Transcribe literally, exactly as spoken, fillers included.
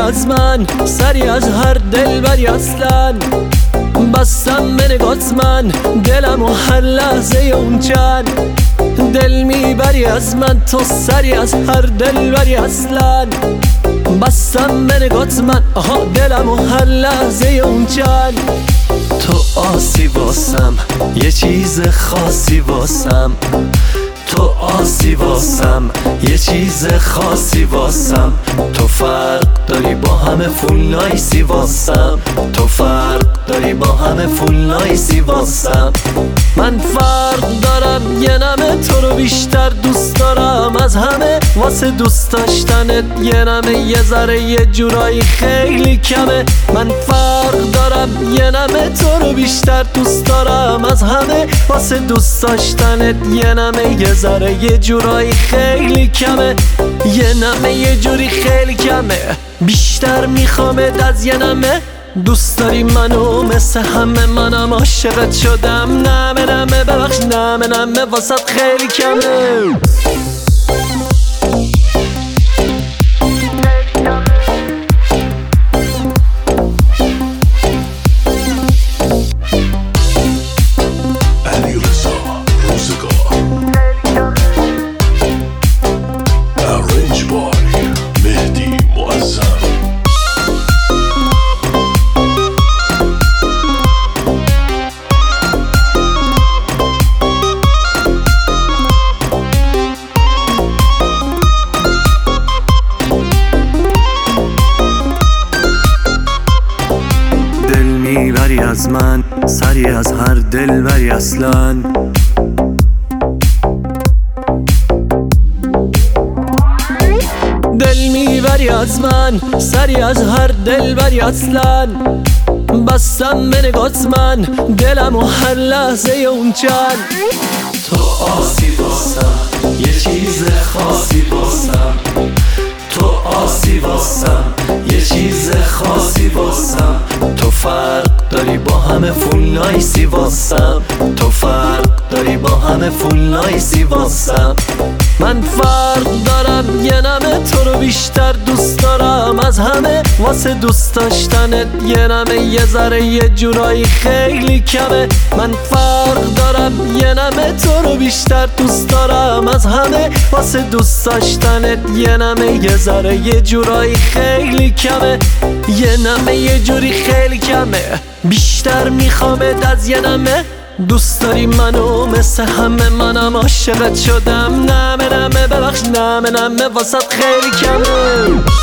از من، سری از هر دلبری اصلا. بستم به نگات من دلم و هر لحظه اون چند. دل میبری از من تو، سری از هر دلبری اصلا. بستم به نگات من، آها دلم و هر لحظه اون چند. تو آسی واسم، یه چیز خاصی واسم. تو آسی واسم، یه چیز خاصی واسم. تو فرق داری با همه فول نایسی واسم. تو فرق داری با همه فول نایسی واسم. من فرق دارم، یه نمه تو رو بیشتر دوست دارم از همه. واسه دوست داشتنت یه نمه یه ذره یه جورایی خیلی کمه. من فرق دارم، یه نمه تو رو بیشتر دوست دارم از همه. واسه دوست داشتنت یه نمه یه ذره یه جورایی خیلی کمه. یه نمه یه جوری خیلی کمه، بیشتر میخوامت از یه نمه. دوست داری منو مثل همه، منم عاشقت شدم. نمه نمه ببخش، نمه نمه واسط خیلی کمه. میبری از من، سری از هر دلبری اصلا. دل میبری از من، سری از هر دلبری اصلا. بستم به نگات من دلم و هر لحظه اون چند. تو آسی واسم، یه چیز خاصی واسم. تو آسی واسم، یه چیز خاصی واسم. تو فرق داری با همه فول نایسی واسم. تو فرق داری با همه فول نایسی واسم. من فرق دارم، یه نمه تو رو بیشتر دوست دارم از همه. واسه دوست داشتنت یه نمه یه ذره یه جورایی خیلی کمه. من فرق دارم، یه نمه تو رو بیشتر دوست دارم از همه. واسه دوست داشتنت یه نمه یه ذره یه جورایی خیلی کمه. یه نمه یه جوری خیلی کمه، بیشتر میخوامت از یه نمه. دوست داری منو مثل همه، منم عاشقت شدم. نمه نمه ببخش، نمه نمه واسط خیلی کمه.